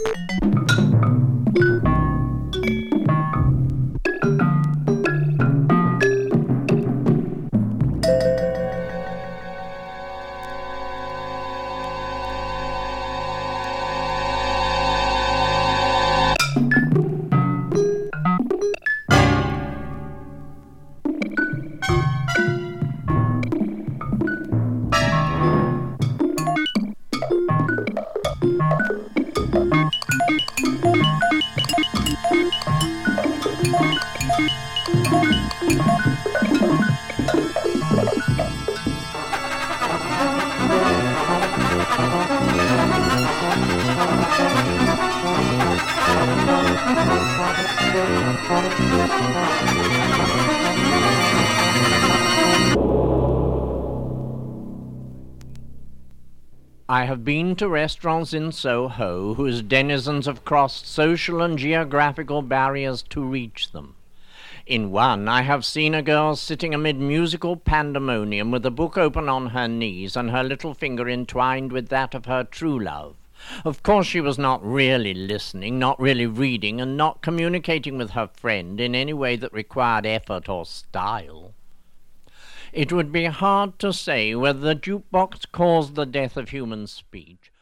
I have been to restaurants in Soho whose denizens have crossed social and geographical barriers to reach them. In one, I have seen a girl sitting amid musical pandemonium with a book open on her knees and her little finger entwined with that of her true love. Of course she was not really listening, not really reading, and not communicating with her friend in any way that required effort or style. It would be hard to say whether the jukebox caused the death of human speech,